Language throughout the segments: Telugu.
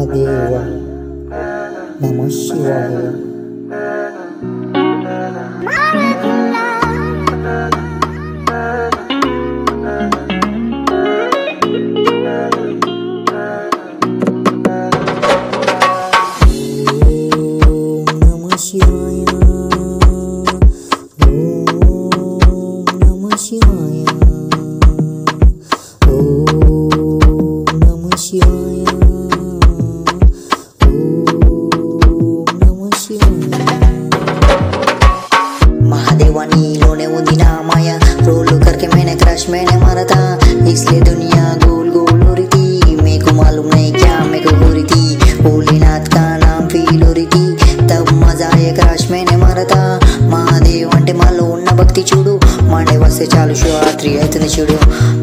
మహాదేవ నమ శివాయ. महादेवा नीलोने उदिना माया रोल करके मैंने क्रश मैंने मारा था, इसलिए दुनिया गोल गोल हो रही थी. मेरे को मालूम नहीं क्या मेरे को हो रही थी, भोलेनाथ का नाम फील हो रही थी. तब मजा आया क्रश मैंने मारा था. महादेव అంటే మాలో ఉన్న భక్తి చూడు, మాడే వస్తే చాలు శివరాత్రి అవుతుంది చూడు.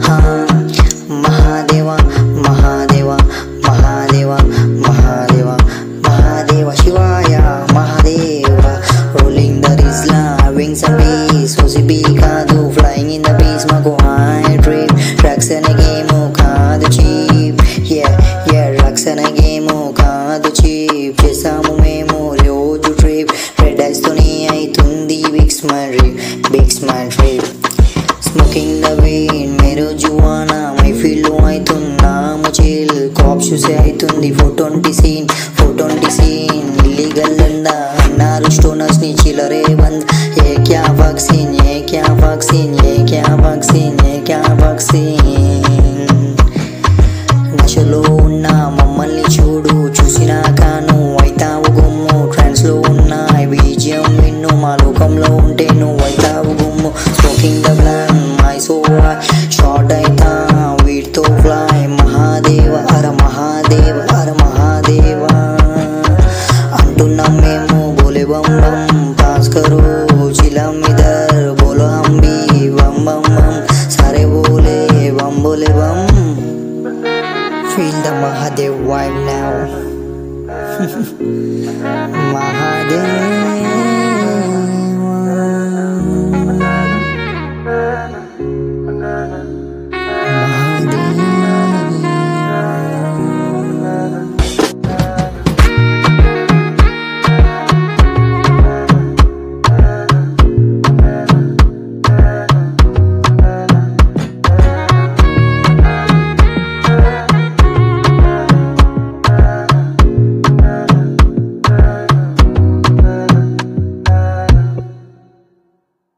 మహాదేవా మహాదేవా మహాదేవా మహాదేవా మహాదేవ శివాయ Mahadeva. Rolling the Rizla wings and bees OCB కాదు flying in the bees మాకు high dream. డ్రగ్స్ అనే గేమ్ కాదు చీప్, డ్రగ్స్ అనే గేమ్ కాదు చీప్. చేసాము మేము రోజు ట్రిప్, రెడ్ ఐస్ తోనే అవుతుంది big smile trip. Smoking the వీన్ मेरो जुआना మై ఫీల్ లో అవుతున్నాము చిల్. కాప్ చూసే అవుతుంది 420 సీన్ ఇల్లీగల్ అందా అన్నారు స్టోనర్స్ ని చిల్లరే బంద్. ఏ క్యా వాక్సిన్ ఏ క్యా వాక్సిన్ ఏ క్యా వాక్సిన్ ఏ క్యా వాక్సిన్. నశలో ఉన్న మమ్మల్ని చూడు, చూసినాక నువ్వు అవుతావు గుమ్ము. ట్రాన్స్ లో ఉన్న బీజియం విన్ను, మా లోకంలో ఉంటే నువ్వు అవుతావు గుమ్ము. స్మోకింగ్ ద బ్లాన్ మై సో షార్ట్ అయితా వీటితో ఫ్లై. మహాదేవ అర మహాదేవ అర మహాదేవ అంటున్నాం మేము బోలే బం బం. పాస్ కరో చిలం ఇదర్ బోలో హమ్ భీ బం బం బం. సారే బోలే బం బోలే బం. Feel the Mahadev vibe now. Mahadev.